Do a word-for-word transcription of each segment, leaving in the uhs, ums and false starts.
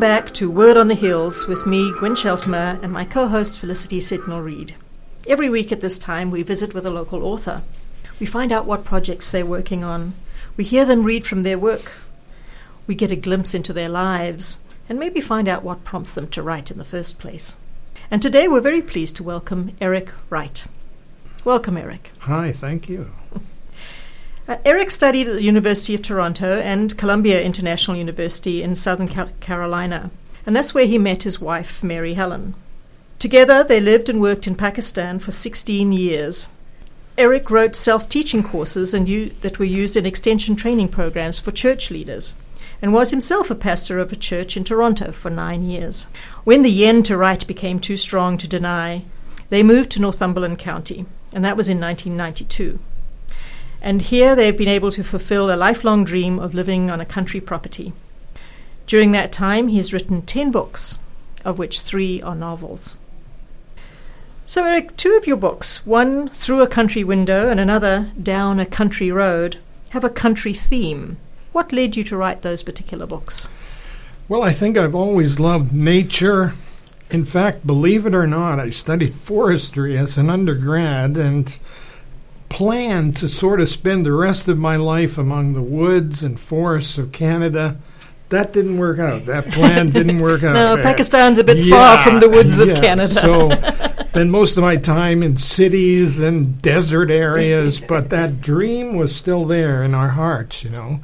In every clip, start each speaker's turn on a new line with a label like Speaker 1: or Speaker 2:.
Speaker 1: back to Word on the Hills with me, Gwen Sheltimer, and my co-host Felicity Sentinel-Reid. Every week at this time, we visit with a local author. We find out what projects they're working on. We hear them read from their work. We get a glimpse into their lives and maybe find out what prompts them to write in the first place. And today we're very pleased to welcome Eric Wright. Welcome, Eric.
Speaker 2: Hi, thank you.
Speaker 1: Uh, Eric studied at the University of Toronto and Columbia International University in Southern Cal- Carolina, and that's where he met his wife, Mary Helen. Together, they lived and worked in Pakistan for sixteen years. Eric wrote self-teaching courses and u- that were used in extension training programs for church leaders, and was himself a pastor of a church in Toronto for nine years. When the yen to write became too strong to deny, they moved to Northumberland County, and that was in nineteen ninety-two. And here they've been able to fulfill a lifelong dream of living on a country property. During that time, he has written ten books, of which three are novels. So, Eric, two of your books, one Through a Country Window and another Down a Country Road, have a country theme. What led you to write those particular books?
Speaker 2: Well, I think I've always loved nature. In fact, believe it or not, I studied forestry as an undergrad and planned to sort of spend the rest of my life among the woods and forests of Canada. That didn't work out. That plan didn't work out.
Speaker 1: No, Pakistan's a bit
Speaker 2: yeah,
Speaker 1: far from the woods
Speaker 2: yeah.
Speaker 1: of Canada.
Speaker 2: So spent most of my time in cities and desert areas, but that dream was still there in our hearts, you know.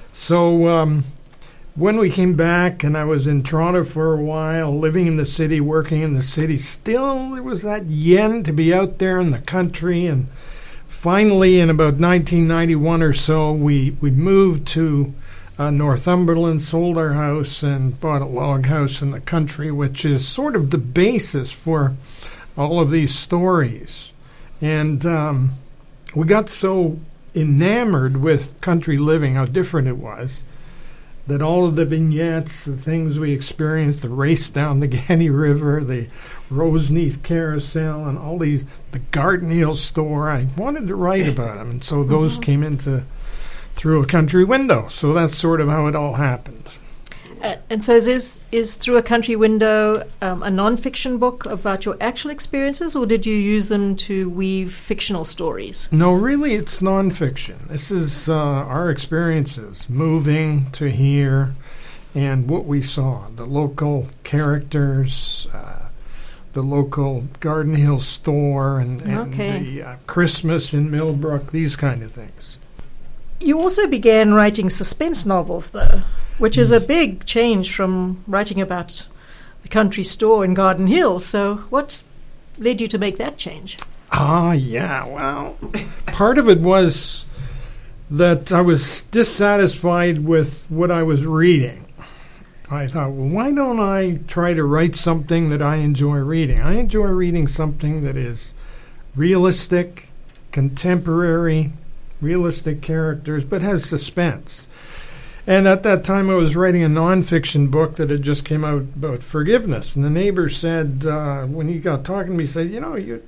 Speaker 2: So um, when we came back and I was in Toronto for a while, living in the city, working in the city, still there was that yen to be out there in the country. And finally, in about nineteen ninety-one or so, we, we moved to uh, Northumberland, sold our house, and bought a log house in the country, which is sort of the basis for all of these stories. And um, we got so enamored with country living, how different it was, that all of the vignettes, the things we experienced, the race down the Ganney River, the Roseneath Carousel, and all these, the Garden Hill store, I wanted to write about them. And so those mm-hmm. came into Through a Country Window. So that's sort of how it all happened.
Speaker 1: Uh, and so is, is Through a Country Window um, a non-fiction book about your actual experiences, or did you use them to weave fictional stories?
Speaker 2: No, really, it's non-fiction. This is uh, our experiences, moving to here, and what we saw, the local characters, uh, the local Garden Hill store, and, and
Speaker 1: okay.
Speaker 2: the uh, Christmas in Millbrook, these kind of things.
Speaker 1: You also began writing suspense novels, though, which is a big change from writing about the country store in Garden Hill. So what led you to make that change?
Speaker 2: Ah, yeah, well, part of it was that I was dissatisfied with what I was reading. I thought, well, why don't I try to write something that I enjoy reading? I enjoy reading something that is realistic, contemporary, realistic characters, but has suspense. And at that time, I was writing a nonfiction book that had just came out about forgiveness. And the neighbor said, uh, when he got talking to me, he said, you know, you,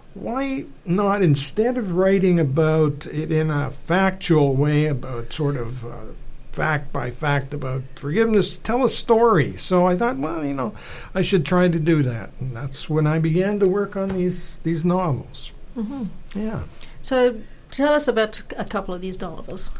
Speaker 2: why not, instead of writing about it in a factual way, about sort of uh, fact by fact about forgiveness, tell a story. So I thought, well, you know, I should try to do that. And that's when I began to work on these, these novels.
Speaker 1: Mm-hmm.
Speaker 2: Yeah.
Speaker 1: So tell us about a couple of these novels.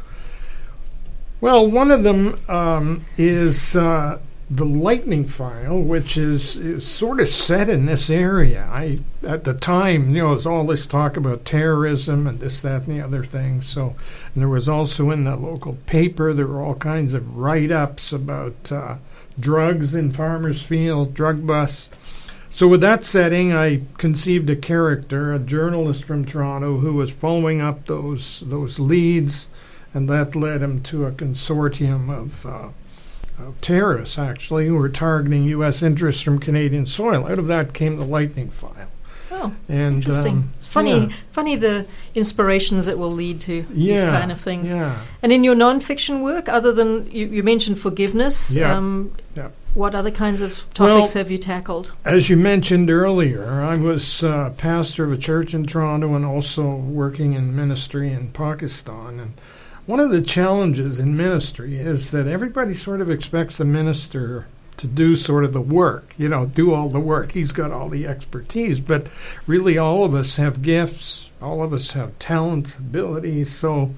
Speaker 2: Well, one of them um, is uh, The Lightning File, which is, is sort of set in this area. I at the time, you know, there was all this talk about terrorism and this, that, and the other thing. So, and there was also in the local paper, there were all kinds of write-ups about uh, drugs in farmers' fields, drug busts. So with that setting, I conceived a character, a journalist from Toronto, who was following up those those leads. And that led him to a consortium of, uh, of terrorists, actually, who were targeting U S interests from Canadian soil. Out of that came The Lightning File.
Speaker 1: Oh,
Speaker 2: and,
Speaker 1: interesting.
Speaker 2: Um,
Speaker 1: it's funny,
Speaker 2: yeah.
Speaker 1: funny the inspirations that will lead to
Speaker 2: yeah,
Speaker 1: these kind of things.
Speaker 2: Yeah.
Speaker 1: And in your non-fiction work, other than, you, you mentioned forgiveness,
Speaker 2: yeah.
Speaker 1: Um,
Speaker 2: yeah.
Speaker 1: what other kinds of topics
Speaker 2: well,
Speaker 1: have you tackled?
Speaker 2: As you mentioned earlier, I was uh, pastor of a church in Toronto and also working in ministry in Pakistan. And one of the challenges in ministry is that everybody sort of expects the minister to do sort of the work, you know, do all the work. He's got all the expertise, but really all of us have gifts. All of us have talents, abilities. So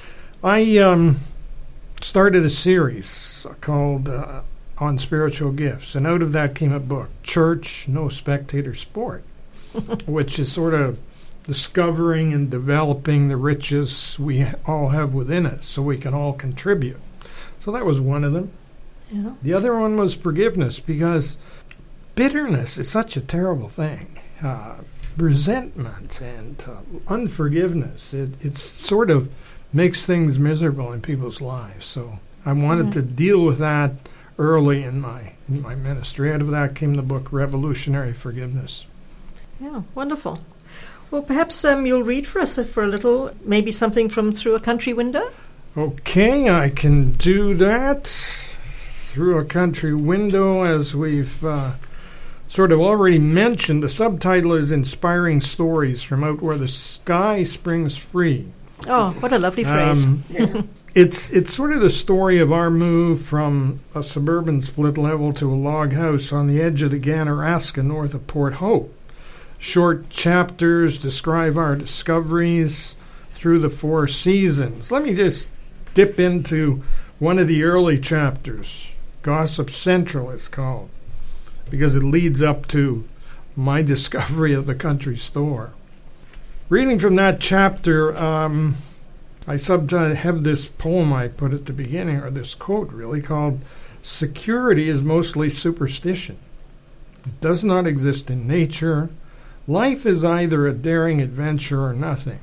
Speaker 2: I um, started a series called uh, On Spiritual Gifts, and out of that came a book, Church, No Spectator Sport, which is sort of discovering and developing the riches we all have within us so we can all contribute. So that was one of them.
Speaker 1: Yeah.
Speaker 2: The other one was forgiveness, because bitterness is such a terrible thing. Uh, resentment and uh, unforgiveness, it it's sort of makes things miserable in people's lives. So I wanted
Speaker 1: Yeah.
Speaker 2: to deal with that early in my in my ministry. Out of that came the book Revolutionary Forgiveness.
Speaker 1: Yeah, wonderful. Well, perhaps um, you'll read for us for a little, maybe something from Through a Country Window?
Speaker 2: Okay, I can do that. Through a Country Window, as we've uh, sort of already mentioned, the subtitle is Inspiring Stories from Out Where the Sky Springs Free.
Speaker 1: Oh, what a lovely phrase.
Speaker 2: Um, it's it's sort of the story of our move from a suburban split level to a log house on the edge of the Ganaraska north of Port Hope. Short chapters describe our discoveries through the four seasons. Let me just dip into one of the early chapters. Gossip Central is called, because it leads up to my discovery of the country store. Reading from that chapter, um, I sometimes have this poem I put at the beginning, or this quote really, called "Security is mostly superstition. It does not exist in nature. Life is either a daring adventure or nothing."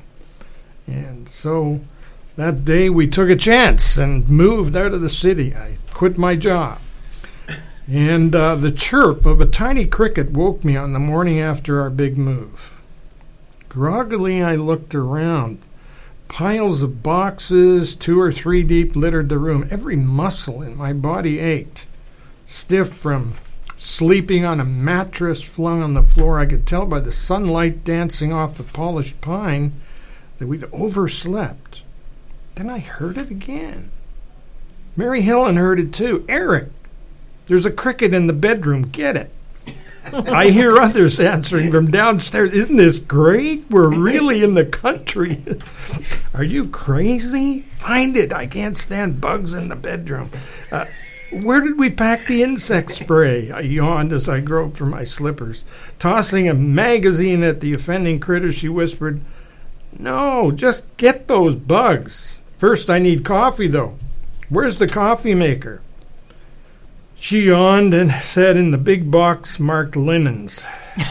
Speaker 2: And so that day we took a chance and moved out of the city. I quit my job. And uh, the chirp of a tiny cricket woke me on the morning after our big move. Groggily, I looked around. Piles of boxes, two or three deep, littered the room. Every muscle in my body ached. Stiff from sleeping on a mattress flung on the floor, I could tell by the sunlight dancing off the polished pine that we'd overslept. Then I heard it again. Mary Helen heard it too. "Eric, there's a cricket in the bedroom. Get it." I hear others answering from downstairs. "Isn't this great? We're really in the country." "Are you crazy? Find it. I can't stand bugs in the bedroom." Uh, "Where did we pack the insect spray?" I yawned as I groped for my slippers. Tossing a magazine at the offending critter, she whispered, "No, just get those bugs. First, I need coffee, though. Where's the coffee maker?" She yawned and said in the big box marked linens,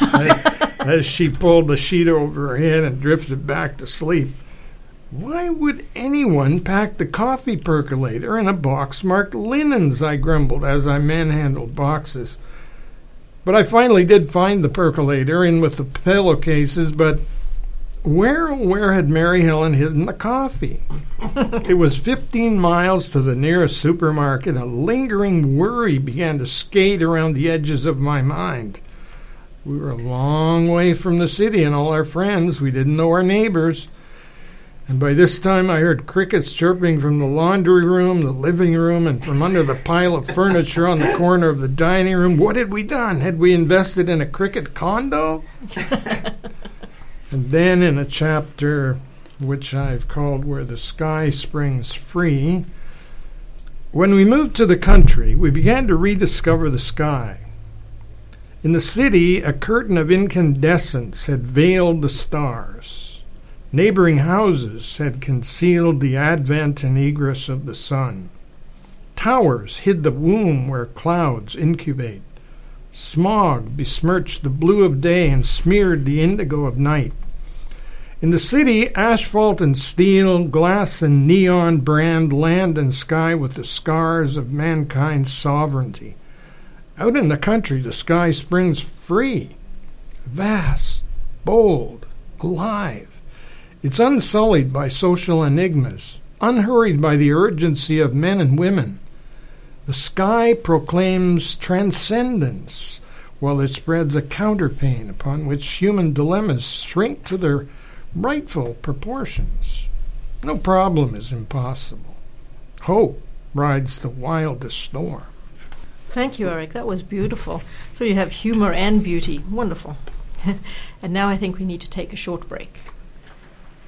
Speaker 2: as she pulled the sheet over her head and drifted back to sleep. "Why would anyone pack the coffee percolator in a box marked linens?" I grumbled as I manhandled boxes. But I finally did find the percolator in with the pillowcases, but where, where had Mary Helen hidden the coffee? It was fifteen miles to the nearest supermarket. A lingering worry began to skate around the edges of my mind. We were a long way from the city and all our friends. We didn't know our neighbors. And by this time I heard crickets chirping from the laundry room, the living room, and from under the pile of furniture on the corner of the dining room. What had we done? Had we invested in a cricket condo? And then in a chapter which I've called Where the Sky Springs Free, when we moved to the country, we began to rediscover the sky. In the city, a curtain of incandescence had veiled the stars. Neighboring houses had concealed the advent and egress of the sun. Towers hid the womb where clouds incubate. Smog besmirched the blue of day and smeared the indigo of night. In the city, asphalt and steel, glass and neon brand land and sky with the scars of mankind's sovereignty. Out in the country, the sky springs free, vast, bold, alive. It's unsullied by social enigmas, unhurried by the urgency of men and women. The sky proclaims transcendence, while it spreads a counterpane upon which human dilemmas shrink to their rightful proportions. No problem is impossible. Hope rides the wildest storm.
Speaker 1: Thank you, Eric. That was beautiful. So you have humor and beauty. Wonderful. And now I think we need to take a short break.